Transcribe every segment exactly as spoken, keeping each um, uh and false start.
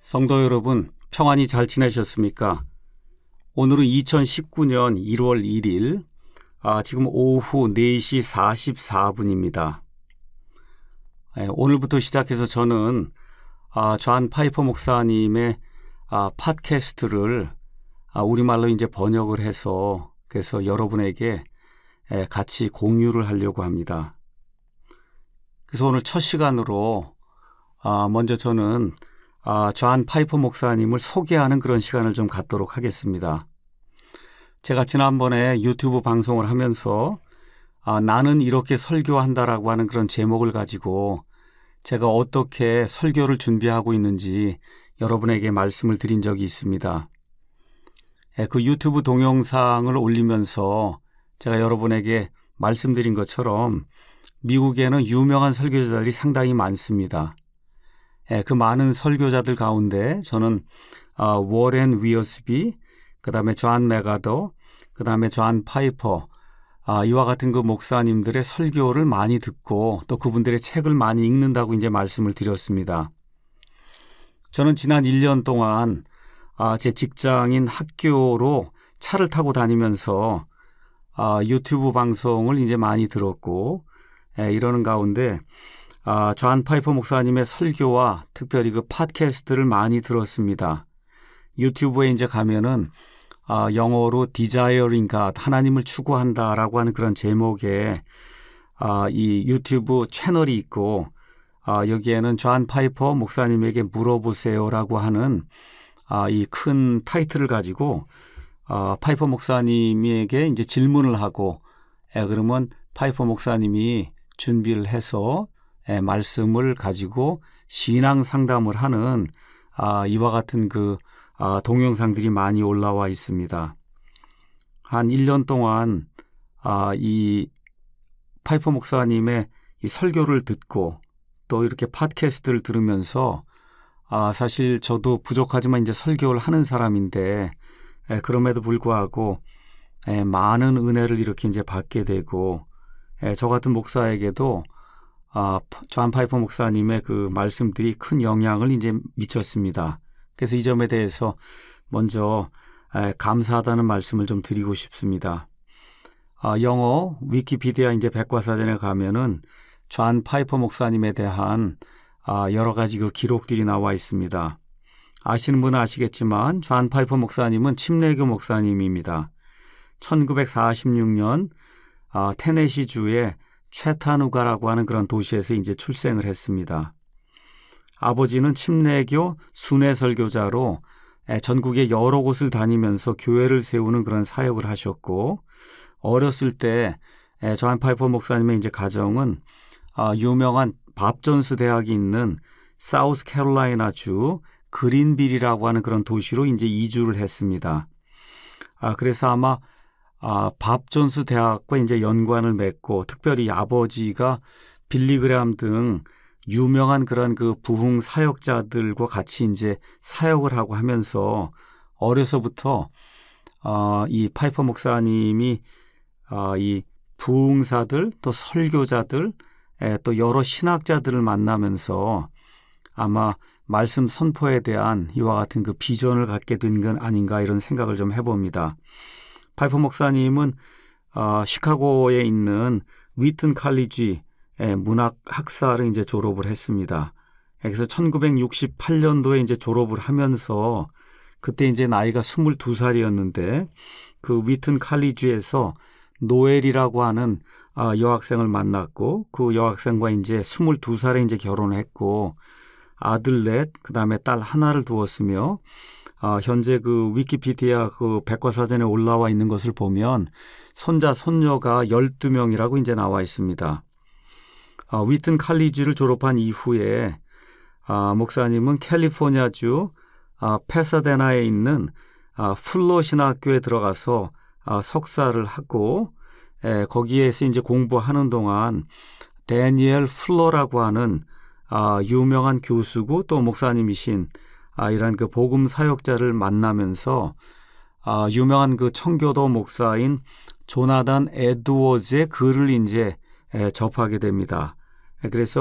성도 여러분, 평안히 잘 지내셨습니까? 오늘은 이천십구 년 일월 일일, 아, 지금 오후 네 시 사십사 분입니다. 예, 오늘부터 시작해서 저는 아, 존 파이퍼 목사님의 아, 팟캐스트를 아, 우리말로 이제 번역을 해서 그래서 여러분에게 예, 같이 공유를 하려고 합니다. 그래서 오늘 첫 시간으로 아, 먼저 저는 아, 존 파이퍼 목사님을 소개하는 그런 시간을 좀 갖도록 하겠습니다. 제가 지난번에 유튜브 방송을 하면서 아, 나는 이렇게 설교한다라고 하는 그런 제목을 가지고 제가 어떻게 설교를 준비하고 있는지 여러분에게 말씀을 드린 적이 있습니다. 예, 그 유튜브 동영상을 올리면서 제가 여러분에게 말씀드린 것처럼 미국에는 유명한 설교자들이 상당히 많습니다. 예, 그 많은 설교자들 가운데 저는 어, 워렌 위어스비, 그 다음에 존 맥아더, 그 다음에 존 파이퍼, 아, 이와 같은 그 목사님들의 설교를 많이 듣고 또 그분들의 책을 많이 읽는다고 이제 말씀을 드렸습니다. 저는 지난 일 년 동안 아, 제 직장인 학교로 차를 타고 다니면서 아, 유튜브 방송을 이제 많이 들었고 예, 이러는 가운데 아, 존 파이퍼 목사님의 설교와 특별히 그 팟캐스트를 많이 들었습니다. 유튜브에 이제 가면은 아, 영어로 Desiring God, 하나님을 추구한다라고 하는 그런 제목의 아, 이 유튜브 채널이 있고 아, 여기에는 존 파이퍼 목사님에게 물어보세요라고 하는 아, 이 큰 타이틀을 가지고 아, 파이퍼 목사님에게 이제 질문을 하고 예, 그러면 파이퍼 목사님이 준비를 해서 예, 말씀을 가지고 신앙 상담을 하는 아, 이와 같은 그 아, 동영상들이 많이 올라와 있습니다. 한 일 년 동안 아, 이 파이퍼 목사님의 이 설교를 듣고 또 이렇게 팟캐스트를 들으면서 아, 사실 저도 부족하지만 이제 설교를 하는 사람인데 예, 그럼에도 불구하고 예, 많은 은혜를 이렇게 이제 받게 되고 예, 저 같은 목사에게도 아, 존 파이퍼 목사님의 그 말씀들이 큰 영향을 이제 미쳤습니다. 그래서 이 점에 대해서 먼저 에, 감사하다는 말씀을 좀 드리고 싶습니다. 아, 영어 위키피디아 이제 백과사전에 가면은 존 파이퍼 목사님에 대한 아, 여러 가지 그 기록들이 나와 있습니다. 아시는 분은 아시겠지만 존 파이퍼 목사님은 침례교 목사님입니다. 천구백사십육 년 아, 테네시주의 채타누가라고 하는 그런 도시에서 이제 출생을 했습니다. 아버지는 침례교 순회 설교자로 전국의 여러 곳을 다니면서 교회를 세우는 그런 사역을 하셨고 어렸을 때 존 파이퍼 목사님의 이제 가정은 유명한 밥존스 대학이 있는 사우스 캐롤라이나주 그린빌이라고 하는 그런 도시로 이제 이주를 했습니다. 그래서 아마 아, 밥 존스 대학과 이제 연관을 맺고 특별히 아버지가 빌리 그레함 등 유명한 그런 그 부흥 사역자들과 같이 이제 사역을 하고 하면서 어려서부터 어, 이 파이퍼 목사님이 어, 이 부흥사들 또 설교자들 에, 또 여러 신학자들을 만나면서 아마 말씀 선포에 대한 이와 같은 그 비전을 갖게 된 건 아닌가 이런 생각을 좀 해봅니다. 파이퍼 목사님은 어, 시카고에 있는 위튼 칼리지 문학 학사를 이제 졸업을 했습니다. 그래서 천구백육십팔 년도에 이제 졸업을 하면서 그때 이제 나이가 스물두 살이었는데 그 위튼 칼리지에서 노엘이라고 하는 어, 여학생을 만났고 그 여학생과 이제 스물두 살에 이제 결혼을 했고 아들 넷, 그 다음에 딸 하나를 두었으며 어, 현재 그 위키피디아 그 백과사전에 올라와 있는 것을 보면 손자, 손녀가 열두 명이라고 이제 나와 있습니다. 어, 위튼 칼리지를 졸업한 이후에 어, 목사님은 캘리포니아주 어, 패사데나에 있는 어, 플로 신학교에 들어가서 어, 석사를 하고 에, 거기에서 이제 공부하는 동안 데니엘 플로라고 하는 어, 유명한 교수고 또 목사님이신 아, 이런 그 복음 사역자를 만나면서 아, 유명한 그 청교도 목사인 조나단 에드워즈의 글을 이제 에, 접하게 됩니다. 그래서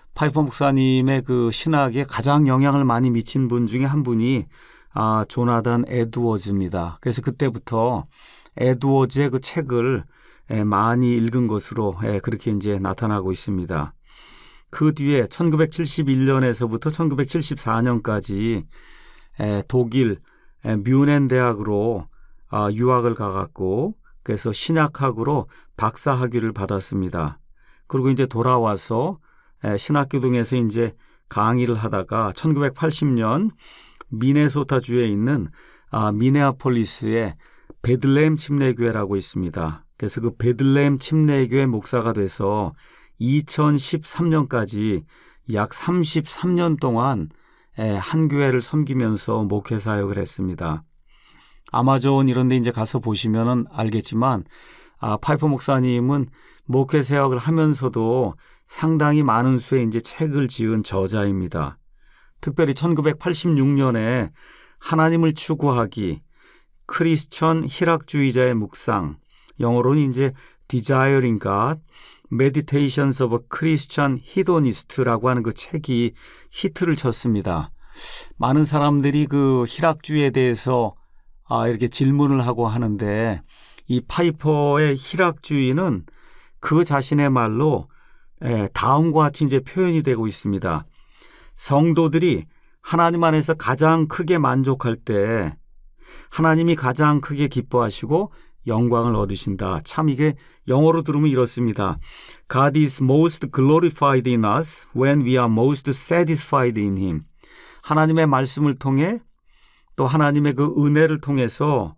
파이퍼 목사님의 그 신학에 가장 영향을 많이 미친 분 중에 한 분이 아, 조나단 에드워즈입니다. 그래서 그때부터 에드워즈의 그 책을 에, 많이 읽은 것으로 에, 그렇게 이제 나타나고 있습니다. 그 뒤에 천구백칠십일 년에서부터 천구백칠십사 년까지 에, 독일 에, 뮌헨 대학으로 아, 유학을 가갔고 그래서 신약학으로 박사 학위를 받았습니다. 그리고 이제 돌아와서 에, 신학교등에서 이제 강의를 하다가 천구백팔십 년 미네소타주에 있는 아, 미네아폴리스의 베들레헴 침례교회라고 있습니다. 그래서 그 베들레헴 침례교회 목사가 돼서 이천십삼 년까지 약 삼십삼 년 동안 한 교회를 섬기면서 목회 사역을 했습니다. 아마존 이런 데 이제 가서 보시면은 알겠지만 아, 파이퍼 목사님은 목회 사역을 하면서도 상당히 많은 수의 이제 책을 지은 저자입니다. 특별히 천구백팔십육 년에 하나님을 추구하기, 크리스천 희락주의자의 묵상, 영어로는 이제 Desiring God, Meditations of a Christian Hedonist라고 하는 그 책이 히트를 쳤습니다. 많은 사람들이 그 희락주의에 대해서 아, 이렇게 질문을 하고 하는데 이 파이퍼의 희락주의는 그 자신의 말로 에, 다음과 같이 이제 표현이 되고 있습니다. 성도들이 하나님 안에서 가장 크게 만족할 때 하나님이 가장 크게 기뻐하시고 영광을 얻으신다. 참 이게 영어로 들으면 이렇습니다. God is most glorified in us when we are most satisfied in Him. 하나님의 말씀을 통해 또 하나님의 그 은혜를 통해서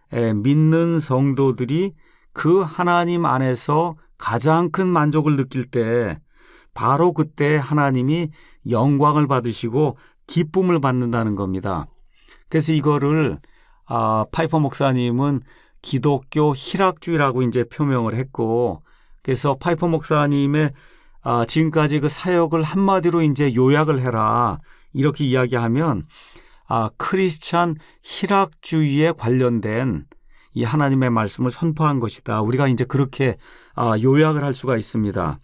믿는 성도들이 그 하나님 안에서 가장 큰 만족을 느낄 때 바로 그때 하나님이 영광을 받으시고 기쁨을 받는다는 겁니다. 그래서 이거를 아, 파이퍼 목사님은 기독교 희락주의라고 이제 표명을 했고, 그래서 파이퍼 목사님의 아, 지금까지 그 사역을 한마디로 이제 요약을 해라 이렇게 이야기하면 아, 크리스찬 희락주의에 관련된 이 하나님의 말씀을 선포한 것이다. 우리가 이제 그렇게 아, 요약을 할 수가 있습니다.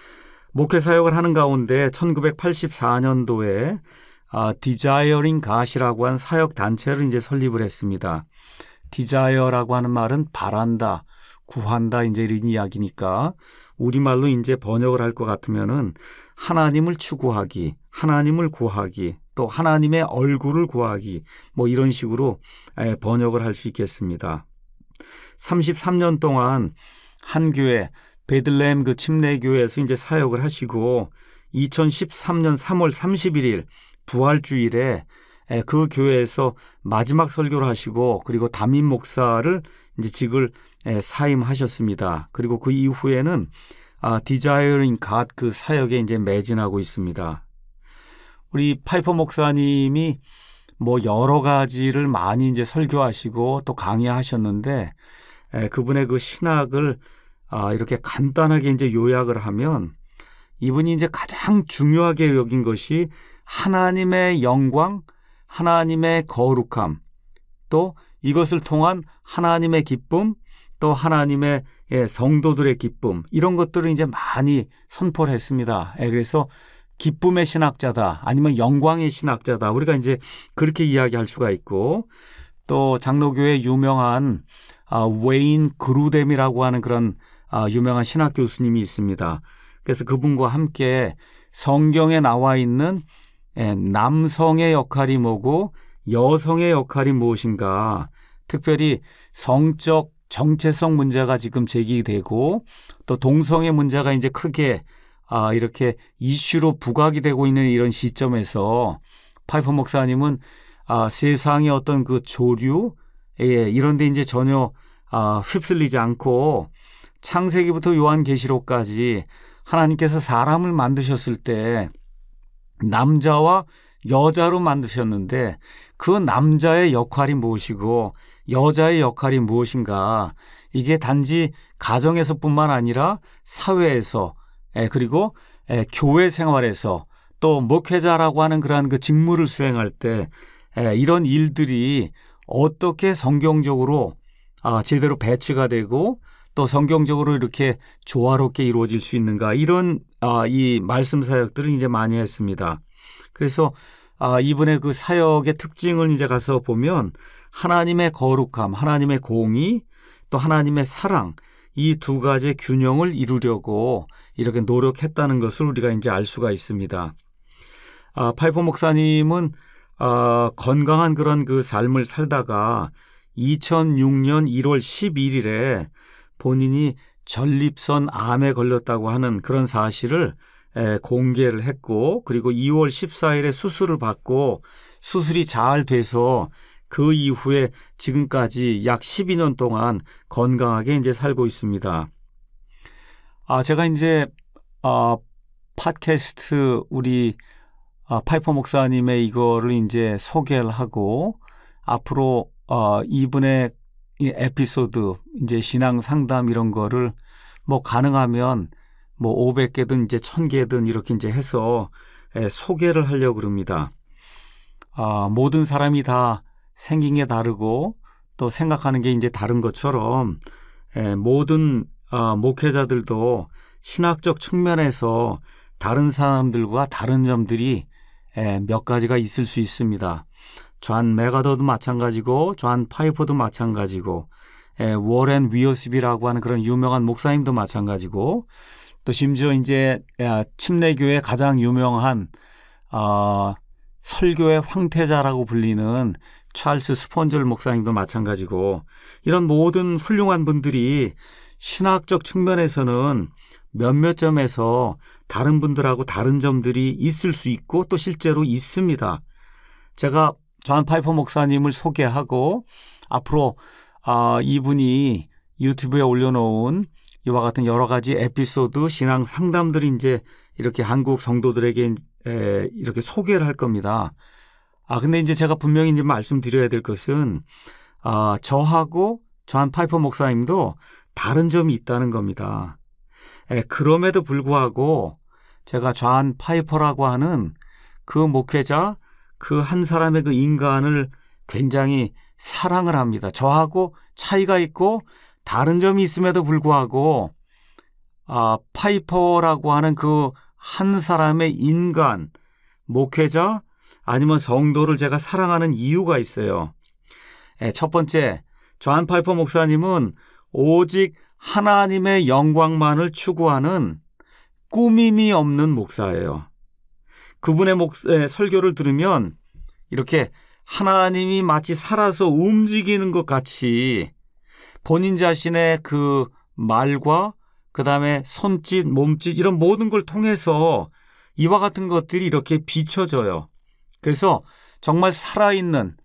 목회 사역을 하는 가운데 천구백팔십사 년도에 아, Desiring God이라고 한 사역 단체를 이제 설립을 했습니다. Desire라고 하는 말은 바란다, 구한다 이제 이런 이야기니까 우리말로 이제 번역을 할 것 같으면은 하나님을 추구하기, 하나님을 구하기, 또 하나님의 얼굴을 구하기 뭐 이런 식으로 번역을 할 수 있겠습니다. 삼십삼 년 동안 한 교회 베들레헴 그 침례교회에서 이제 사역을 하시고 이천십삼 년 삼월 삼십일 일 부활주일에 그 교회에서 마지막 설교를 하시고 그리고 담임 목사를 이제 직을 사임하셨습니다. 그리고 그 이후에는 Desiring God 그 사역에 이제 매진하고 있습니다. 우리 파이퍼 목사님이 뭐 여러 가지를 많이 이제 설교하시고 또 강의하셨는데 그분의 그 신학을 이렇게 간단하게 이제 요약을 하면 이분이 이제 가장 중요하게 여긴 것이 하나님의 영광, 하나님의 거룩함, 또 이것을 통한 하나님의 기쁨, 또 하나님의 성도들의 기쁨 이런 것들을 이제 많이 선포를 했습니다. 그래서 기쁨의 신학자다 아니면 영광의 신학자다 우리가 이제 그렇게 이야기할 수가 있고 또 장로교회 유명한 아, 웨인 그루뎀이라고 하는 그런 아, 유명한 신학 교수님이 있습니다. 그래서 그분과 함께 성경에 나와 있는 에, 남성의 역할이 뭐고 여성의 역할이 무엇인가 특별히 성적 정체성 문제가 지금 제기되고 또 동성애 문제가 이제 크게 아, 이렇게 이슈로 부각이 되고 있는 이런 시점에서 파이퍼 목사님은 아, 세상의 어떤 그 조류 예, 이런 데 이제 전혀 아, 휩쓸리지 않고 창세기부터 요한계시록까지 하나님께서 사람을 만드셨을 때 남자와 여자로 만드셨는데 그 남자의 역할이 무엇이고 여자의 역할이 무엇인가 이게 단지 가정에서뿐만 아니라 사회에서 에, 그리고 에, 교회 생활에서 또 목회자라고 하는 그러한 그 직무를 수행할 때 에, 이런 일들이 어떻게 성경적으로 아, 제대로 배치가 되고 또 성경적으로 이렇게 조화롭게 이루어질 수 있는가 이런 아, 이 말씀 사역들을 이제 많이 했습니다. 그래서 아, 이번에 그 사역의 특징을 이제 가서 보면 하나님의 거룩함, 하나님의 공의, 또 하나님의 사랑 이 두 가지의 균형을 이루려고 이렇게 노력했다는 것을 우리가 이제 알 수가 있습니다. 아, 파이퍼 목사님은 아, 건강한 그런 그 삶을 살다가 이천육 년 일월 십일일에 본인이 전립선 암에 걸렸다고 하는 그런 사실을 에, 공개를 했고, 그리고 이월 십사일에 수술을 받고 수술이 잘 돼서 그 이후에 지금까지 약 십이 년 동안 건강하게 이제 살고 있습니다. 아, 제가 이제 어, 팟캐스트 우리 어, 파이퍼 목사님의 이거를 이제 소개를 하고 앞으로 어, 이분의 이 에피소드 이제 신앙 상담 이런 거를 뭐 가능하면 뭐 오백 개든 이제 천 개든 이렇게 이제 해서 에, 소개를 하려고 그럽니다. 아, 모든 사람이 다 생긴 게 다르고 또 생각하는 게 이제 다른 것처럼 에, 모든 아, 목회자들도 신학적 측면에서 다른 사람들과 다른 점들이 에, 몇 가지가 있을 수 있습니다. 존 메가더도 마찬가지고 존 파이퍼도 마찬가지고 에, 워렌 위어스비라고 하는 그런 유명한 목사님도 마찬가지고 또 심지어 이제 침례교회 가장 유명한 어, 설교의 황태자라고 불리는 찰스 스폰절 목사님도 마찬가지고 이런 모든 훌륭한 분들이 신학적 측면에서는 몇몇 점에서 다른 분들하고 다른 점들이 있을 수 있고 또 실제로 있습니다. 제가 존 파이퍼 목사님을 소개하고 앞으로 아, 이분이 유튜브에 올려놓은 이와 같은 여러 가지 에피소드 신앙 상담들이 이제 이렇게 한국 성도들에게 에, 이렇게 소개를 할 겁니다. 아, 근데 이제 제가 분명히 이제 말씀드려야 될 것은 아, 저하고 존 파이퍼 목사님도 다른 점이 있다는 겁니다. 에, 그럼에도 불구하고 제가 존 파이퍼라고 하는 그 목회자 그 한 사람의 그 인간을 굉장히 사랑을 합니다. 저하고 차이가 있고 다른 점이 있음에도 불구하고 아, 파이퍼라고 하는 그 한 사람의 인간, 목회자 아니면 성도를 제가 사랑하는 이유가 있어요. 에, 첫 번째, 존 파이퍼 목사님은 오직 하나님의 영광만을 추구하는 꾸밈이 없는 목사예요. 그분의 목, 에, 설교를 들으면 이렇게 하나님이 마치 살아서 움직이는 것 같이 본인 자신의 그 말과 그 다음에 손짓, 몸짓 이런 모든 걸 통해서 이와 같은 것들이 이렇게 비춰져요. 그래서 정말 살아있는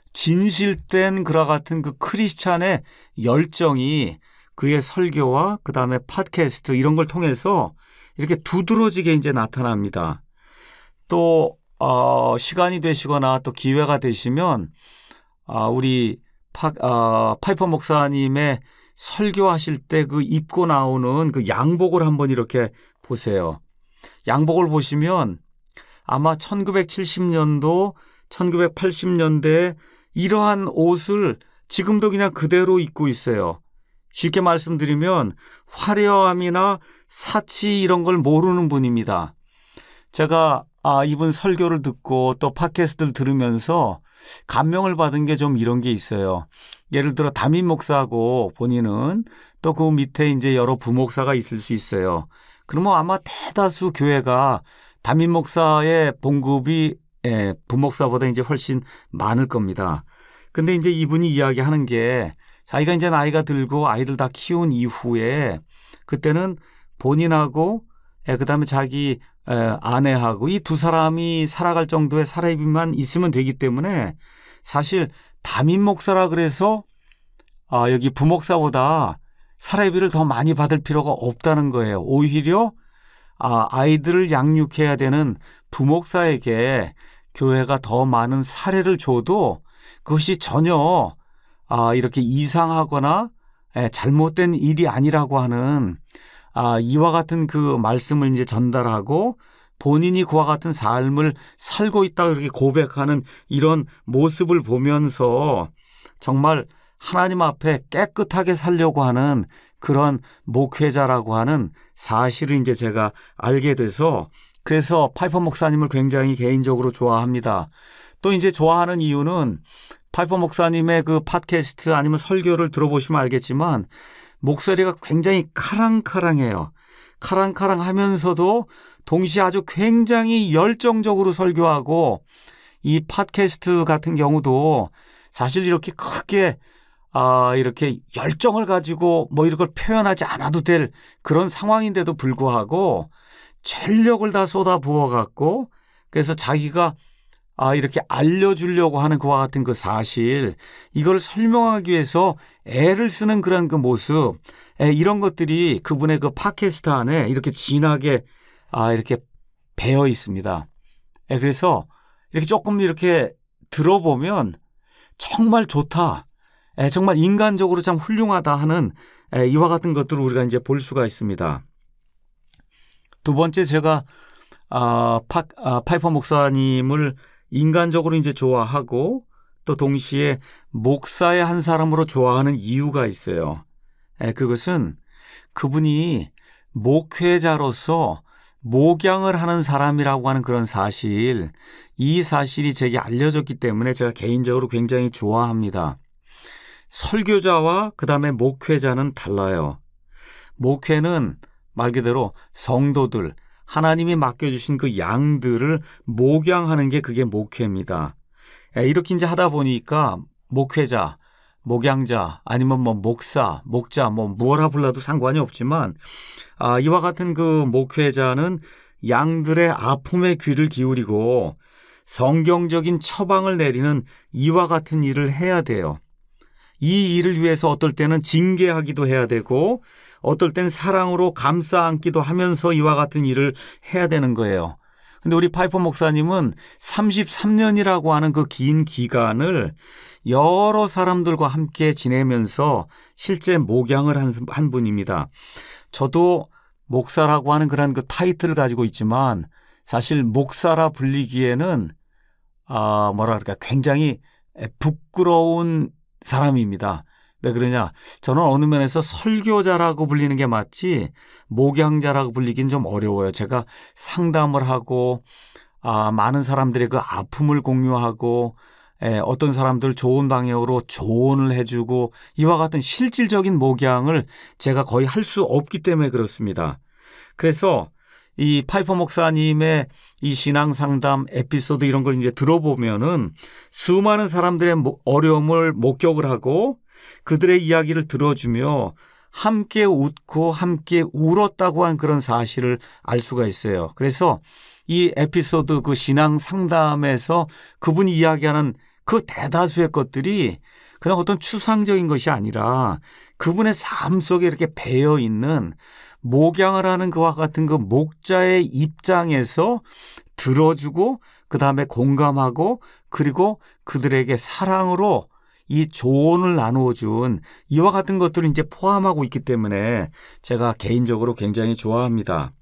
진실된 그와 같은 그 크리스찬의 열정이 그의 설교와 그 다음에 팟캐스트 이런 걸 통해서 이렇게 두드러지게 이제 나타납니다. 또 어, 시간이 되시거나 또 기회가 되시면 어, 우리 파, 어, 파이퍼 목사님의 설교하실 때 그 입고 나오는 그 양복을 한번 이렇게 보세요. 양복을 보시면 아마 천구백칠십 년도, 천구백팔십 년대에 이러한 옷을 지금도 그냥 그대로 입고 있어요. 쉽게 말씀드리면 화려함이나 사치 이런 걸 모르는 분입니다. 제가 아, 이분 설교를 듣고 또 팟캐스트를 들으면서 감명을 받은 게 좀 이런 게 있어요. 예를 들어 담임 목사고 본인은 또 그 밑에 이제 여러 부목사가 있을 수 있어요. 그러면 아마 대다수 교회가 담임 목사의 봉급이 예, 부목사보다 이제 훨씬 많을 겁니다. 근데 이제 이분이 이야기하는 게 자기가 이제 나이가 들고 아이들 다 키운 이후에 그때는 본인하고 예, 그다음에 자기 에, 아내하고 이 두 사람이 살아갈 정도의 사례비만 있으면 되기 때문에 사실 담임 목사라 그래서 아, 여기 부목사보다 사례비를 더 많이 받을 필요가 없다는 거예요. 오히려 아, 아이들을 양육해야 되는 부목사에게 교회가 더 많은 사례를 줘도 그것이 전혀 아, 이렇게 이상하거나 에, 잘못된 일이 아니라고 하는 아, 이와 같은 그 말씀을 이제 전달하고 본인이 그와 같은 삶을 살고 있다 이렇게 고백하는 이런 모습을 보면서 정말 하나님 앞에 깨끗하게 살려고 하는 그런 목회자라고 하는 사실을 이제 제가 알게 돼서 그래서 파이퍼 목사님을 굉장히 개인적으로 좋아합니다. 또 이제 좋아하는 이유는 파이퍼 목사님의 그 팟캐스트 아니면 설교를 들어보시면 알겠지만 목소리가 굉장히 카랑카랑해요. 카랑카랑하면서도 동시에 아주 굉장히 열정적으로 설교하고 이 팟캐스트 같은 경우도 사실 이렇게 크게 아, 이렇게 열정을 가지고 뭐 이런 걸 표현하지 않아도 될 그런 상황인데도 불구하고 전력을 다 쏟아 부어갖고 그래서 자기가 아, 이렇게 알려주려고 하는 그와 같은 그 사실, 이걸 설명하기 위해서 애를 쓰는 그런 그 모습, 에, 이런 것들이 그분의 그 팟캐스트 안에 이렇게 진하게 아, 이렇게 배어 있습니다. 에, 그래서 이렇게 조금 이렇게 들어보면 정말 좋다. 에, 정말 인간적으로 참 훌륭하다 하는 에, 이와 같은 것들을 우리가 이제 볼 수가 있습니다. 두 번째 제가 아, 파, 아, 파이퍼 목사님을 인간적으로 이제 좋아하고 또 동시에 목사의 한 사람으로 좋아하는 이유가 있어요. 에, 그것은 그분이 목회자로서 목양을 하는 사람이라고 하는 그런 사실, 이 사실이 제게 알려졌기 때문에 제가 개인적으로 굉장히 좋아합니다. 설교자와 그 다음에 목회자는 달라요. 목회는 말 그대로 성도들, 하나님이 맡겨주신 그 양들을 목양하는 게 그게 목회입니다. 이렇게 이제 하다 보니까 목회자, 목양자, 아니면 뭐 목사, 목자, 뭐 무엇라 불러도 상관이 없지만 아, 이와 같은 그 목회자는 양들의 아픔에 귀를 기울이고 성경적인 처방을 내리는 이와 같은 일을 해야 돼요. 이 일을 위해서 어떨 때는 징계하기도 해야 되고 어떨 땐 사랑으로 감싸 안기도 하면서 이와 같은 일을 해야 되는 거예요. 근데 우리 파이퍼 목사님은 삼십삼 년이라고 하는 그 긴 기간을 여러 사람들과 함께 지내면서 실제 목양을 한, 한 분입니다. 저도 목사라고 하는 그런 그 타이틀을 가지고 있지만 사실 목사라 불리기에는 아, 뭐라 그럴까 굉장히 부끄러운 사람입니다. 왜 그러냐? 저는 어느 면에서 설교자라고 불리는 게 맞지 목양자라고 불리긴 좀 어려워요. 제가 상담을 하고 아, 많은 사람들의 그 아픔을 공유하고 에, 어떤 사람들 좋은 방향으로 조언을 해주고 이와 같은 실질적인 목양을 제가 거의 할 수 없기 때문에 그렇습니다. 그래서 이 파이퍼 목사님의 이 신앙 상담 에피소드 이런 걸 이제 들어보면은 수많은 사람들의 어려움을 목격을 하고 그들의 이야기를 들어주며 함께 웃고 함께 울었다고 한 그런 사실을 알 수가 있어요. 그래서 이 에피소드 그 신앙 상담에서 그분이 이야기하는 그 대다수의 것들이 그냥 어떤 추상적인 것이 아니라 그분의 삶 속에 이렇게 배어 있는 목양을 하는 그와 같은 그 목자의 입장에서 들어주고 그 다음에 공감하고 그리고 그들에게 사랑으로 이 조언을 나누어준 이와 같은 것들을 이제 포함하고 있기 때문에 제가 개인적으로 굉장히 좋아합니다.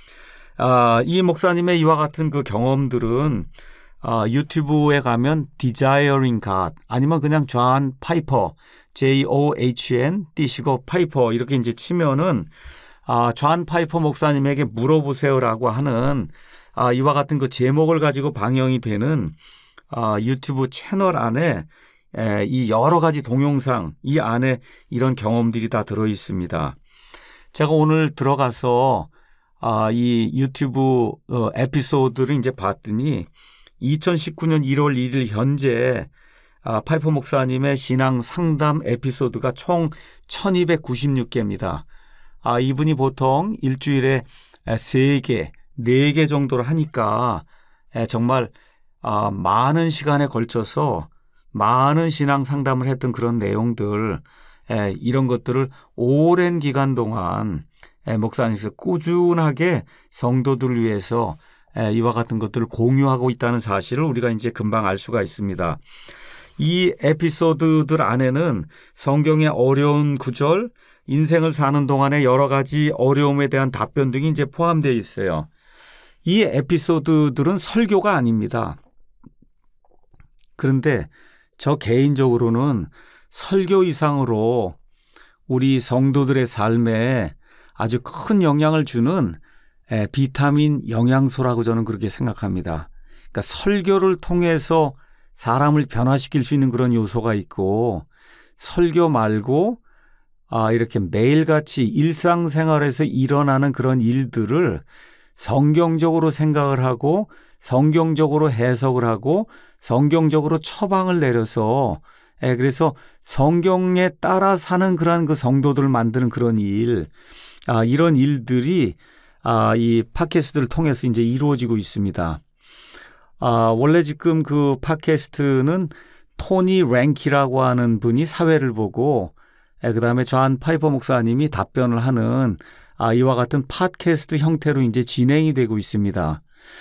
아, 이 목사님의 이와 같은 그 경험들은 아, 유튜브에 가면 Desiring God 아니면 그냥 존 파이퍼 제이 오 에이치 엔 띄시고 파이퍼 이렇게 이제 치면은 아, 존 파이퍼 목사님에게 물어보세요라고 하는 아, 이와 같은 그 제목을 가지고 방영이 되는 아, 유튜브 채널 안에 에, 이 여러 가지 동영상 이 안에 이런 경험들이 다 들어 있습니다. 제가 오늘 들어가서 아, 이 유튜브 어, 에피소드를 이제 봤더니 이천십구 년 일월 일일 현재 아, 파이퍼 목사님의 신앙 상담 에피소드가 총 천이백구십육 개입니다. 아, 이분이 보통 일주일에 세 개, 네 개 정도를 하니까 정말 아, 많은 시간에 걸쳐서 많은 신앙 상담을 했던 그런 내용들 이런 것들을 오랜 기간 동안 목사님께서 꾸준하게 성도들을 위해서 이와 같은 것들을 공유하고 있다는 사실을 우리가 이제 금방 알 수가 있습니다. 이 에피소드들 안에는 성경의 어려운 구절, 인생을 사는 동안의 여러 가지 어려움에 대한 답변 등이 이제 포함되어 있어요. 이 에피소드들은 설교가 아닙니다. 그런데 저 개인적으로는 설교 이상으로 우리 성도들의 삶에 아주 큰 영향을 주는 비타민 영양소라고 저는 그렇게 생각합니다. 그러니까 설교를 통해서 사람을 변화시킬 수 있는 그런 요소가 있고, 설교 말고 아, 이렇게 매일같이 일상생활에서 일어나는 그런 일들을 성경적으로 생각을 하고 성경적으로 해석을 하고 성경적으로 처방을 내려서, 예, 그래서 성경에 따라 사는 그런 그 성도들을 만드는 그런 일, 아, 이런 일들이 아, 이 팟캐스트를 통해서 이제 이루어지고 있습니다. 아, 원래 지금 그 팟캐스트는 토니 랭키라고 하는 분이 사회를 보고, 예, 그 다음에 존 파이퍼 목사님이 답변을 하는 아, 이와 같은 팟캐스트 형태로 이제 진행이 되고 있습니다.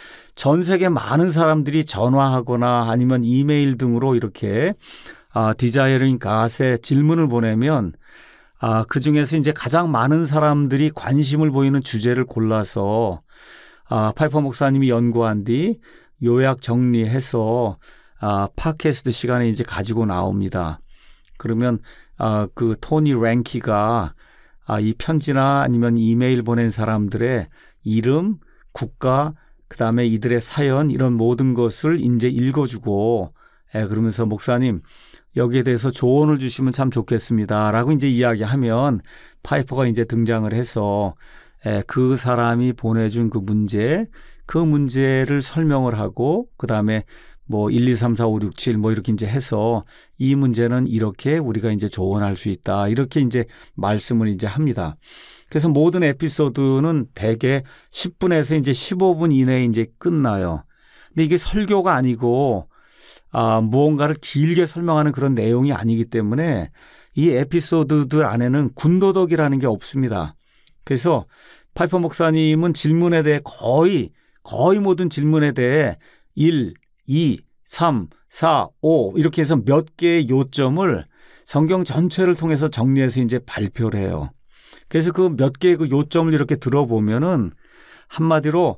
전 세계 많은 사람들이 전화하거나 아니면 이메일 등으로 이렇게 아, 디자이어링 갓에 질문을 보내면 아, 그 중에서 이제 가장 많은 사람들이 관심을 보이는 주제를 골라서 아, 파이퍼 목사님이 연구한 뒤 요약 정리해서 아, 팟캐스트 시간에 이제 가지고 나옵니다. 그러면 아, 그 토니 랭키가 아, 이 편지나 아니면 이메일 보낸 사람들의 이름, 국가, 그 다음에 이들의 사연, 이런 모든 것을 이제 읽어주고, 예, 그러면서 목사님 여기에 대해서 조언을 주시면 참 좋겠습니다 라고 이제 이야기하면 파이퍼가 이제 등장을 해서 예, 그 사람이 보내준 그 문제, 그 문제를 설명을 하고, 그 다음에 뭐 일, 이, 삼, 사, 오, 육, 칠 뭐 이렇게 이제 해서 이 문제는 이렇게 우리가 이제 조언할 수 있다, 이렇게 이제 말씀을 이제 합니다. 그래서 모든 에피소드는 대개 십 분에서 이제 십오 분 이내에 이제 끝나요. 근데 이게 설교가 아니고 아, 무언가를 길게 설명하는 그런 내용이 아니기 때문에 이 에피소드들 안에는 군더더기라는 게 없습니다. 그래서 파이퍼 목사님은 질문에 대해 거의 거의 모든 질문에 대해 일, 이, 삼, 사, 오 이렇게 해서 몇 개의 요점을 성경 전체를 통해서 정리해서 이제 발표를 해요. 그래서 그 몇 개의 그 요점을 이렇게 들어보면은 한마디로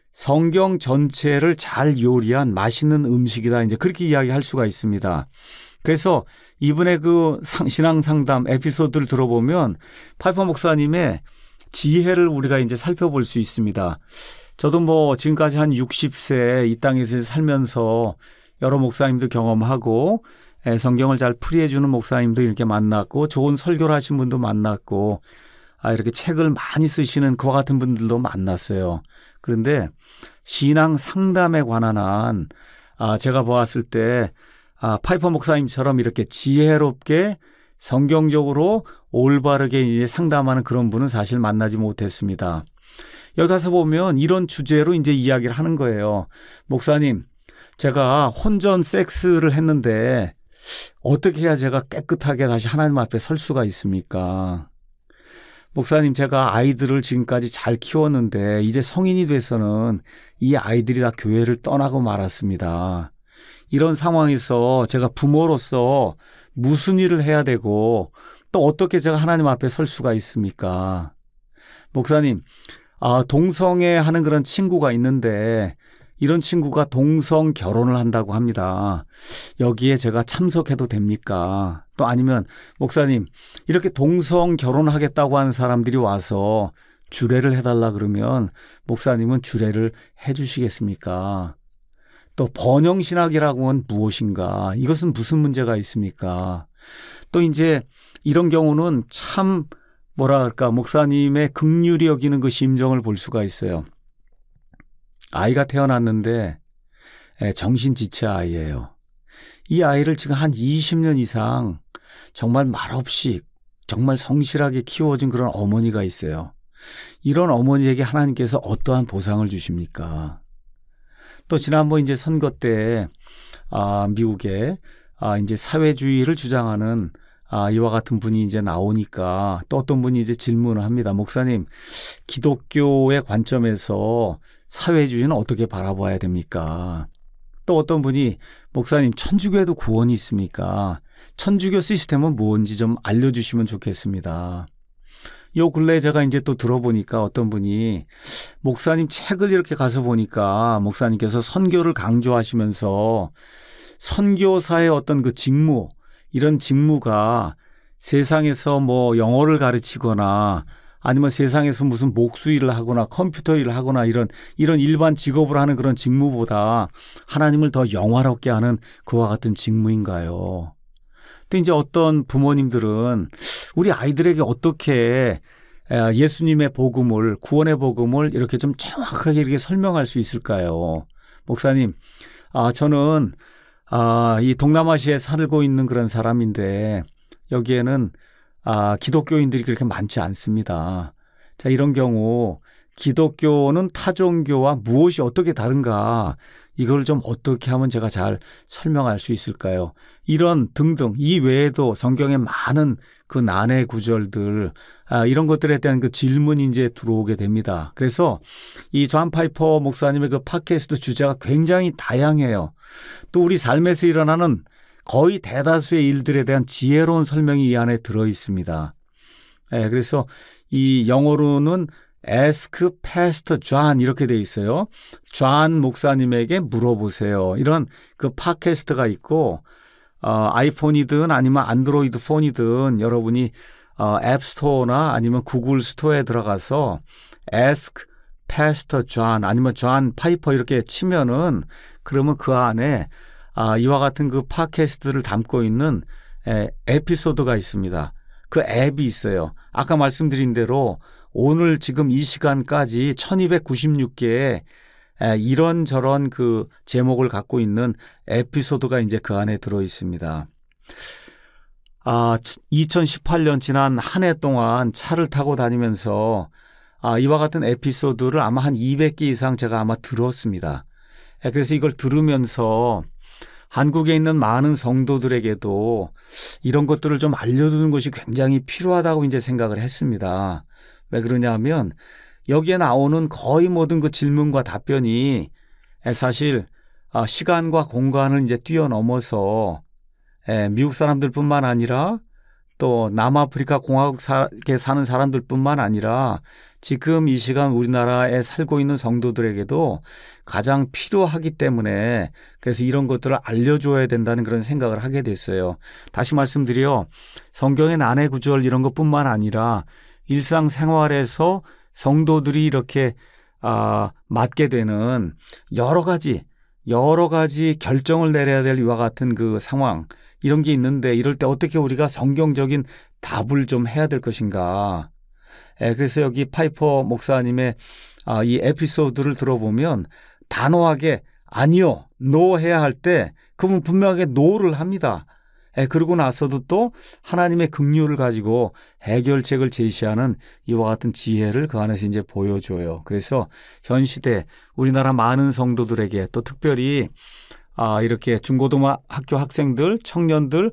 성경 전체를 잘 요리한 맛있는 음식이다, 이제 그렇게 이야기할 수가 있습니다. 그래서 이번에 그 신앙 상담 에피소드를 들어보면 파이퍼 목사님의 지혜를 우리가 이제 살펴볼 수 있습니다. 저도 뭐 지금까지 한 육십 세 이 땅에서 살면서 여러 목사님도 경험하고 성경을 잘 풀이해주는 목사님도 이렇게 만났고 좋은 설교를 하신 분도 만났고 아, 이렇게 책을 많이 쓰시는 그와 같은 분들도 만났어요. 그런데 신앙 상담에 관한 한 아, 제가 보았을 때 아, 파이퍼 목사님처럼 이렇게 지혜롭게 성경적으로 올바르게 이제 상담하는 그런 분은 사실 만나지 못했습니다. 여기 가서 보면 이런 주제로 이제 이야기를 하는 거예요. 목사님, 제가 혼전 섹스를 했는데 어떻게 해야 제가 깨끗하게 다시 하나님 앞에 설 수가 있습니까? 목사님, 제가 아이들을 지금까지 잘 키웠는데 이제 성인이 돼서는 이 아이들이 다 교회를 떠나고 말았습니다. 이런 상황에서 제가 부모로서 무슨 일을 해야 되고 또 어떻게 제가 하나님 앞에 설 수가 있습니까? 목사님, 아, 동성애 하는 그런 친구가 있는데 이런 친구가 동성 결혼을 한다고 합니다. 여기에 제가 참석해도 됩니까? 또 아니면 목사님, 이렇게 동성 결혼하겠다고 하는 사람들이 와서 주례를 해달라 그러면 목사님은 주례를 해주시겠습니까? 또 번영신학이라고 하면 무엇인가? 이것은 무슨 문제가 있습니까? 또 이제 이런 경우는 참 뭐랄까 목사님의 긍휼히 여기는 그 심정을 볼 수가 있어요. 아이가 태어났는데 정신지체 아이예요. 이 아이를 지금 한 이십 년 이상 정말 말없이 정말 성실하게 키워준 그런 어머니가 있어요. 이런 어머니에게 하나님께서 어떠한 보상을 주십니까? 또 지난번 이제 선거 때 아, 미국에 아, 이제 사회주의를 주장하는 아, 이와 같은 분이 이제 나오니까 또 어떤 분이 이제 질문을 합니다. 목사님, 기독교의 관점에서 사회주의는 어떻게 바라봐야 됩니까? 또 어떤 분이 목사님, 천주교에도 구원이 있습니까? 천주교 시스템은 뭔지 좀 알려주시면 좋겠습니다. 요 근래에 제가 이제 또 들어보니까 어떤 분이 목사님 책을 이렇게 가서 보니까 목사님께서 선교를 강조하시면서 선교사의 어떤 그 직무, 이런 직무가 세상에서 뭐 영어를 가르치거나 아니면 세상에서 무슨 목수 일을 하거나 컴퓨터 일을 하거나 이런 이런 일반 직업을 하는 그런 직무보다 하나님을 더 영화롭게 하는 그와 같은 직무인가요? 근데 이제 어떤 부모님들은 우리 아이들에게 어떻게 예수님의 복음을, 구원의 복음을 이렇게 좀 정확하게 이렇게 설명할 수 있을까요? 목사님, 아, 저는 아, 이 동남아시아에 살고 있는 그런 사람인데 여기에는 아, 기독교인들이 그렇게 많지 않습니다. 자, 이런 경우 기독교는 타 종교와 무엇이 어떻게 다른가, 이걸 좀 어떻게 하면 제가 잘 설명할 수 있을까요? 이런 등등, 이 외에도 성경에 많은 그 난해 구절들, 아, 이런 것들에 대한 그 질문이 이제 들어오게 됩니다. 그래서 이 존 파이퍼 목사님의 그 팟캐스트 주제가 굉장히 다양해요. 또 우리 삶에서 일어나는 거의 대다수의 일들에 대한 지혜로운 설명이 이 안에 들어 있습니다. 예, 그래서 이 영어로는 Ask Pastor John 이렇게 돼 있어요. 존 목사님에게 물어보세요. 이런 그 팟캐스트가 있고 어, 아이폰이든 아니면 안드로이드 폰이든 여러분이 어, 앱스토어나 아니면 구글 스토어에 들어가서 Ask Pastor John 아니면 존 파이퍼 이렇게 치면은 그러면 그 안에 아, 이와 같은 그 팟캐스트를 담고 있는 에, 에피소드가 있습니다. 그 앱이 있어요. 아까 말씀드린 대로 오늘 지금 이 시간까지 천이백구십육 개의 에, 이런저런 그 제목을 갖고 있는 에피소드가 이제 그 안에 들어 있습니다. 아, 이천십팔 년 지난 한 해 동안 차를 타고 다니면서 아, 이와 같은 에피소드를 아마 한 이백 개 이상 제가 아마 들었습니다. 에, 그래서 이걸 들으면서 한국에 있는 많은 성도들에게도 이런 것들을 좀 알려주는 것이 굉장히 필요하다고 이제 생각을 했습니다. 왜 그러냐면 여기에 나오는 거의 모든 그 질문과 답변이 사실 시간과 공간을 이제 뛰어넘어서 미국 사람들뿐만 아니라 또 남아프리카 공화국에 사는 사람들뿐만 아니라 지금 이 시간 우리나라에 살고 있는 성도들에게도 가장 필요하기 때문에 그래서 이런 것들을 알려줘야 된다는 그런 생각을 하게 됐어요. 다시 말씀드려 성경의 난해 구절 이런 것뿐만 아니라 일상생활에서 성도들이 이렇게 아, 맞게 되는 여러 가지 여러 가지 결정을 내려야 될 이와 같은 그 상황 이런 게 있는데 이럴 때 어떻게 우리가 성경적인 답을 좀 해야 될 것인가. 예, 그래서 여기 파이퍼 목사님의 아, 이 에피소드를 들어보면 단호하게 아니요, 노 해야 할 때 그분 분명하게 노를 합니다. 예, 그러고 나서도 또 하나님의 긍휼을 가지고 해결책을 제시하는 이와 같은 지혜를 그 안에서 이제 보여줘요. 그래서 현 시대 우리나라 많은 성도들에게 또 특별히 아, 이렇게 중고등학교 학생들, 청년들,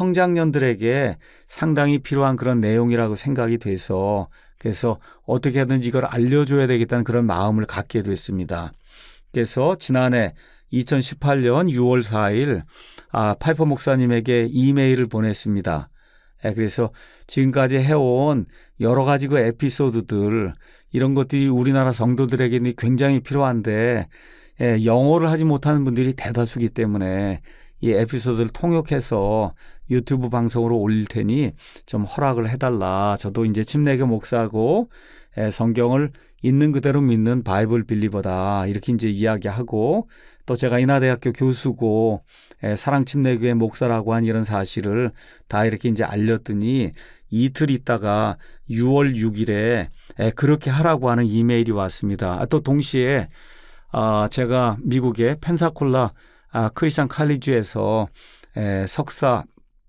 청장년들에게 상당히 필요한 그런 내용이라고 생각이 돼서 그래서 어떻게든지 이걸 알려줘야 되겠다는 그런 마음을 갖게 됐습니다. 그래서 지난해 이천십팔 년 유월 사일 아, 파이퍼 목사님에게 이메일을 보냈습니다. 예, 그래서 지금까지 해온 여러 가지 그 에피소드들 이런 것들이 우리나라 성도들에게는 굉장히 필요한데 예, 영어를 하지 못하는 분들이 대다수기 때문에 이 에피소드를 통역해서 유튜브 방송으로 올릴 테니 좀 허락을 해달라. 저도 이제 침례교 목사고 예, 성경을 있는 그대로 믿는 바이블 빌리버다. 이렇게 이제 이야기하고 또 제가 인하대학교 교수고 예, 사랑침례교회 목사라고 한 이런 사실을 다 이렇게 이제 알렸더니 이틀 있다가 유월 육일에 예, 그렇게 하라고 하는 이메일이 왔습니다. 또 동시에 아, 제가 미국의 펜사콜라 아, 크리스천 칼리지에서 에, 석사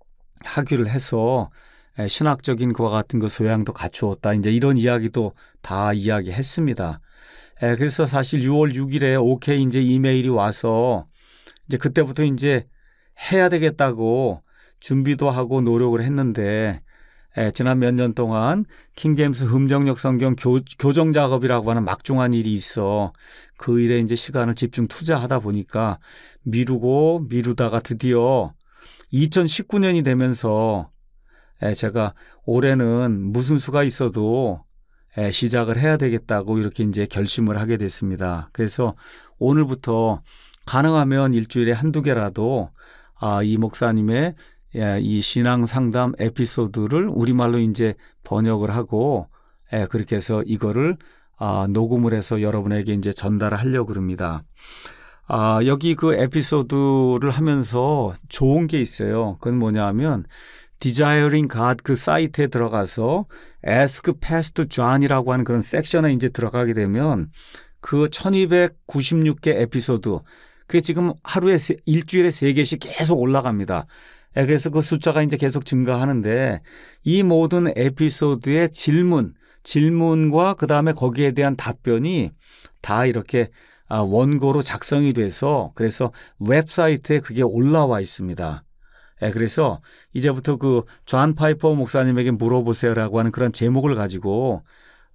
학위를 해서 에, 신학적인 그와 같은 그 소양도 갖추었다. 이제 이런 이야기도 다 이야기했습니다. 에, 그래서 사실 유월 육일에 오케이 이제 이메일이 와서 이제 그때부터 이제 해야 되겠다고 준비도 하고 노력을 했는데 에, 지난 몇 년 동안 킹제임스 흠정역 성경 교, 교정 작업이라고 하는 막중한 일이 있어 그 일에 이제 시간을 집중 투자하다 보니까 미루고 미루다가 드디어 이천십구 년이 되면서 에, 제가 올해는 무슨 수가 있어도 에, 시작을 해야 되겠다고 이렇게 이제 결심을 하게 됐습니다. 그래서 오늘부터 가능하면 일주일에 한두 개라도 아, 이 목사님의 예, 이 신앙 상담 에피소드를 우리말로 이제 번역을 하고 예, 그렇게 해서 이거를 아, 녹음을 해서 여러분에게 이제 전달을 하려고 그럽니다. 아, 여기 그 에피소드를 하면서 좋은 게 있어요. 그건 뭐냐 하면 Desiring God 그 사이트에 들어가서 Ask Pastor John이라고 하는 그런 섹션에 이제 들어가게 되면 그 천이백구십육 개 에피소드 그게 지금 하루에 세, 일주일에 세 개씩 계속 올라갑니다. 그래서 그 숫자가 이제 계속 증가하는데 이 모든 에피소드의 질문, 질문과 그 다음에 거기에 대한 답변이 다 이렇게 원고로 작성이 돼서 그래서 웹사이트에 그게 올라와 있습니다. 그래서 이제부터 그 존 파이퍼 목사님에게 물어보세요라고 하는 그런 제목을 가지고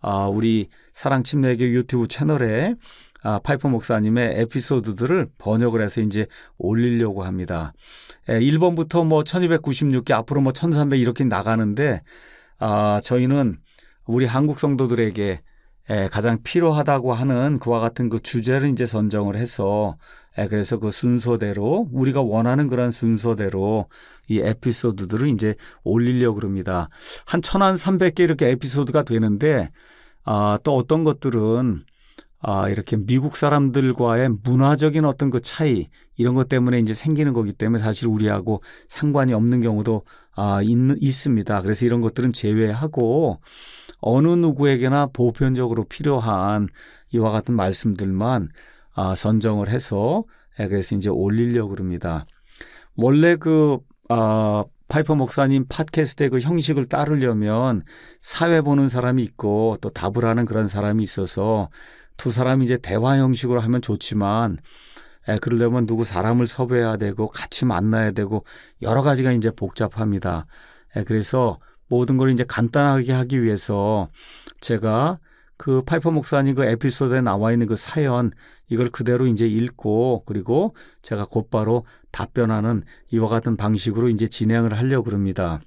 우리 사랑침례교 유튜브 채널에 파이퍼 목사님의 에피소드들을 번역을 해서 이제 올리려고 합니다. 일 번부터 뭐 천이백구십육 개 앞으로 뭐 천삼백 이렇게 나가는데 아, 저희는 우리 한국 성도들에게 가장 필요하다고 하는 그와 같은 그 주제를 이제 선정을 해서 그래서 그 순서대로 우리가 원하는 그런 순서대로 이 에피소드들을 이제 올리려고 합니다. 한 천삼백 개 이렇게 에피소드가 되는데 아, 또 어떤 것들은 아, 이렇게 미국 사람들과의 문화적인 어떤 그 차이 이런 것 때문에 이제 생기는 거기 때문에 사실 우리하고 상관이 없는 경우도 아, 있, 있습니다. 그래서 이런 것들은 제외하고 어느 누구에게나 보편적으로 필요한 이와 같은 말씀들만 아, 선정을 해서 그래서 이제 올리려고 합니다. 원래 그 아, 파이퍼 목사님 팟캐스트의 그 형식을 따르려면 사회 보는 사람이 있고 또 답을 하는 그런 사람이 있어서 두 사람이 이제 대화 형식으로 하면 좋지만 에, 그러려면 누구 사람을 섭외해야 되고 같이 만나야 되고 여러 가지가 이제 복잡합니다. 에, 그래서 모든 걸 이제 간단하게 하기 위해서 제가 그 파이퍼 목사님 그 에피소드에 나와 있는 그 사연 이걸 그대로 이제 읽고 그리고 제가 곧바로 답변하는 이와 같은 방식으로 이제 진행을 하려고 합니다.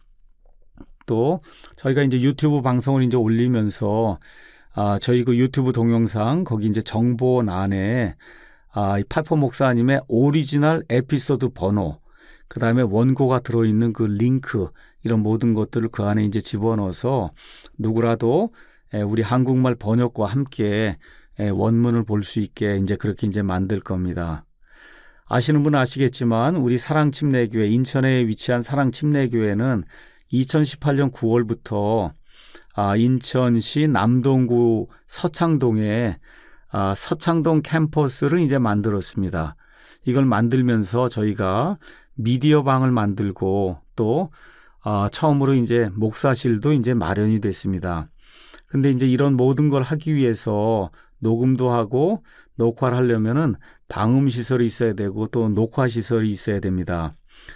또 저희가 이제 유튜브 방송을 이제 올리면서 아, 저희 그 유튜브 동영상 거기 이제 정보란에 아, 이 파이퍼 목사님의 오리지널 에피소드 번호, 그 다음에 원고가 들어있는 그 링크 이런 모든 것들을 그 안에 이제 집어넣어서 누구라도 우리 한국말 번역과 함께 원문을 볼 수 있게 이제 그렇게 이제 만들 겁니다. 아시는 분은 아시겠지만 우리 사랑침례교회 인천에 위치한 사랑침례교회는 이천십팔 년 구월부터 아, 인천시 남동구 서창동에 아, 서창동 캠퍼스를 이제 만들었습니다. 이걸 만들면서 저희가 미디어 방을 만들고 또 아, 처음으로 이제 목사실도 이제 마련이 됐습니다. 근데 이제 이런 모든 걸 하기 위해서 녹음도 하고 녹화를 하려면은 방음 시설이 있어야 되고 또 녹화 시설이 있어야 됩니다.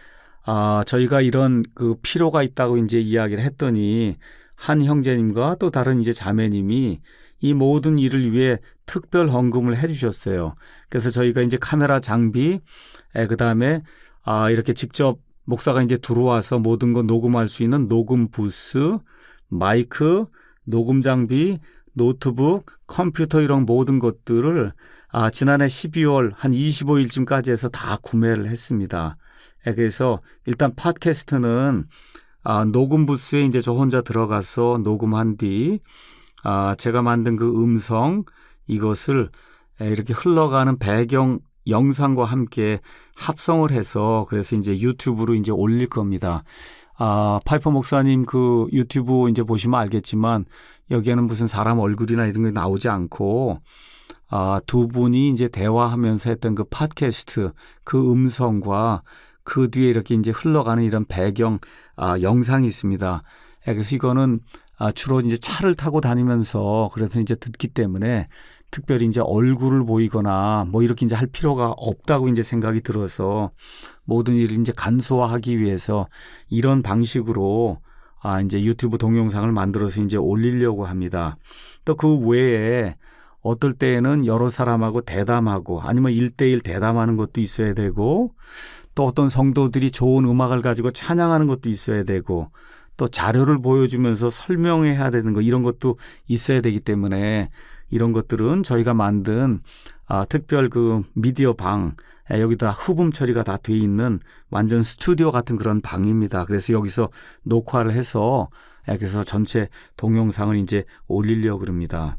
아, 저희가 이런 그 필요가 있다고 이제 이야기를 했더니 한 형제님과 또 다른 이제 자매님이 이 모든 일을 위해 특별 헌금을 해 주셨어요. 그래서 저희가 이제 카메라 장비, 그 다음에 아, 이렇게 직접 목사가 이제 들어와서 모든 거 녹음할 수 있는 녹음 부스, 마이크, 녹음 장비, 노트북, 컴퓨터 이런 모든 것들을 아, 지난해 십이월 한 이십오 일쯤까지 해서 다 구매를 했습니다. 그래서 일단 팟캐스트는 아, 녹음 부스에 이제 저 혼자 들어가서 녹음한 뒤 아, 제가 만든 그 음성 이것을 이렇게 흘러가는 배경 영상과 함께 합성을 해서 그래서 이제 유튜브로 이제 올릴 겁니다. 아, 파이퍼 목사님 그 유튜브 이제 보시면 알겠지만 여기에는 무슨 사람 얼굴이나 이런 게 나오지 않고 아, 두 분이 이제 대화하면서 했던 그 팟캐스트 그 음성과 그 뒤에 이렇게 이제 흘러가는 이런 배경 아, 영상이 있습니다. 그래서 이거는 아, 주로 이제 차를 타고 다니면서 그래서 이제 듣기 때문에 특별히 이제 얼굴을 보이거나 뭐 이렇게 이제 할 필요가 없다고 이제 생각이 들어서 모든 일을 이제 간소화하기 위해서 이런 방식으로 아, 이제 유튜브 동영상을 만들어서 이제 올리려고 합니다. 또 그 외에 어떨 때에는 여러 사람하고 대담하고 아니면 일대일 대담하는 것도 있어야 되고 또 어떤 성도들이 좋은 음악을 가지고 찬양하는 것도 있어야 되고 또 자료를 보여주면서 설명해야 되는 거 이런 것도 있어야 되기 때문에 이런 것들은 저희가 만든 아, 특별 그 미디어 방, 에, 여기다 흡음 처리가 다 돼 있는 완전 스튜디오 같은 그런 방입니다. 그래서 여기서 녹화를 해서 에, 그래서 전체 동영상을 이제 올리려고 그럽니다.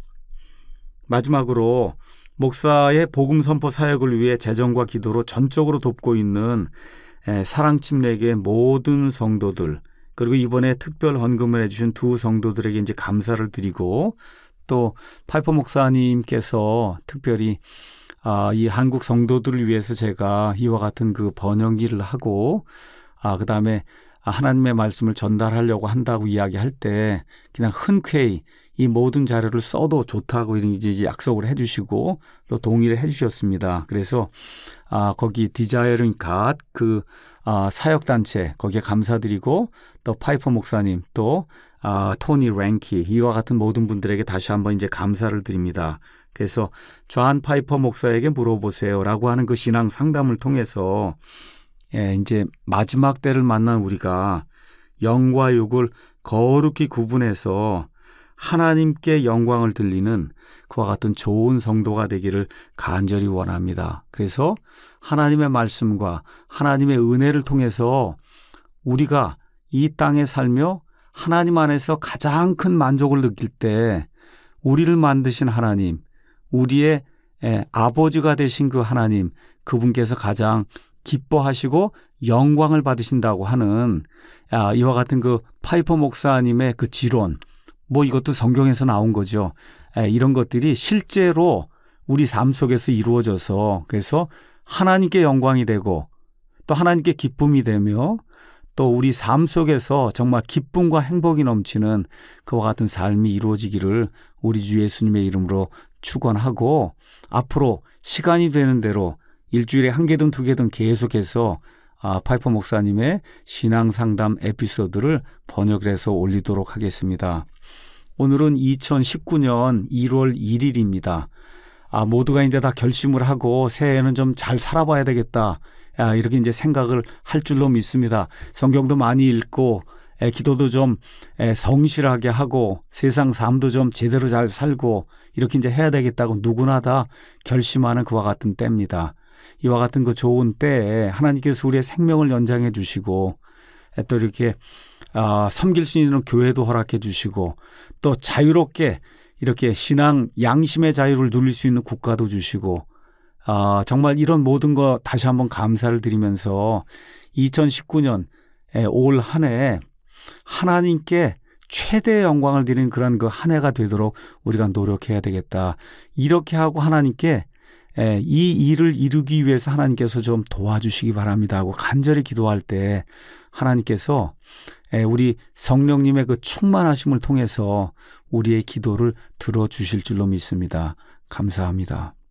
마지막으로 목사의 복음 선포 사역을 위해 재정과 기도로 전적으로 돕고 있는 에, 사랑침례교의 모든 성도들, 그리고 이번에 특별 헌금을 해주신 두 성도들에게 이제 감사를 드리고, 또 파이퍼 목사님께서 특별히 아, 이 한국 성도들을 위해서 제가 이와 같은 그 번역일을 하고, 아, 그 다음에 하나님의 말씀을 전달하려고 한다고 이야기할 때 그냥 흔쾌히 이 모든 자료를 써도 좋다고 이제 약속을 해주시고 또 동의를 해주셨습니다. 그래서 아, 거기 디자이어링 갓 그 아, 사역단체 거기에 감사드리고, 또 파이퍼 목사님, 또 아, 토니 랭키, 이와 같은 모든 분들에게 다시 한번 이제 감사를 드립니다. 그래서 존 파이퍼 목사에게 물어보세요라고 하는 그 신앙 상담을 통해서 예, 이제 마지막 때를 만난 우리가 영과 육을 거룩히 구분해서 하나님께 영광을 들리는 그와 같은 좋은 성도가 되기를 간절히 원합니다. 그래서 하나님의 말씀과 하나님의 은혜를 통해서 우리가 이 땅에 살며 하나님 안에서 가장 큰 만족을 느낄 때 우리를 만드신 하나님, 우리의 아버지가 되신 그 하나님, 그분께서 가장 기뻐하시고 영광을 받으신다고 하는 이와 같은 그 파이퍼 목사님의 그 지론, 뭐 이것도 성경에서 나온 거죠. 이런 것들이 실제로 우리 삶 속에서 이루어져서 그래서 하나님께 영광이 되고 또 하나님께 기쁨이 되며 또 우리 삶 속에서 정말 기쁨과 행복이 넘치는 그와 같은 삶이 이루어지기를 우리 주 예수님의 이름으로 축원하고, 앞으로 시간이 되는 대로 일주일에 한 개든 두 개든 계속해서 아, 파이퍼 목사님의 신앙상담 에피소드를 번역을 해서 올리도록 하겠습니다. 오늘은 이천십구 년 일월 일일입니다. 아, 모두가 이제 다 결심을 하고 새해에는 좀 잘 살아봐야 되겠다. 아, 이렇게 이제 생각을 할 줄로 믿습니다. 성경도 많이 읽고, 에, 기도도 좀 에, 성실하게 하고, 세상 삶도 좀 제대로 잘 살고, 이렇게 이제 해야 되겠다고 누구나 다 결심하는 그와 같은 때입니다. 이와 같은 그 좋은 때에 하나님께서 우리의 생명을 연장해 주시고, 에, 또 이렇게 아, 섬길 수 있는 교회도 허락해 주시고, 또 자유롭게 이렇게 신앙 양심의 자유를 누릴 수 있는 국가도 주시고, 아, 정말 이런 모든 거 다시 한번 감사를 드리면서 이천십구 년 올 한 해 하나님께 최대의 영광을 드리는 그런 그 한 해가 되도록 우리가 노력해야 되겠다. 이렇게 하고 하나님께 이 일을 이루기 위해서 하나님께서 좀 도와주시기 바랍니다 하고 간절히 기도할 때 하나님께서 우리 성령님의 그 충만하심을 통해서 우리의 기도를 들어주실 줄로 믿습니다. 감사합니다.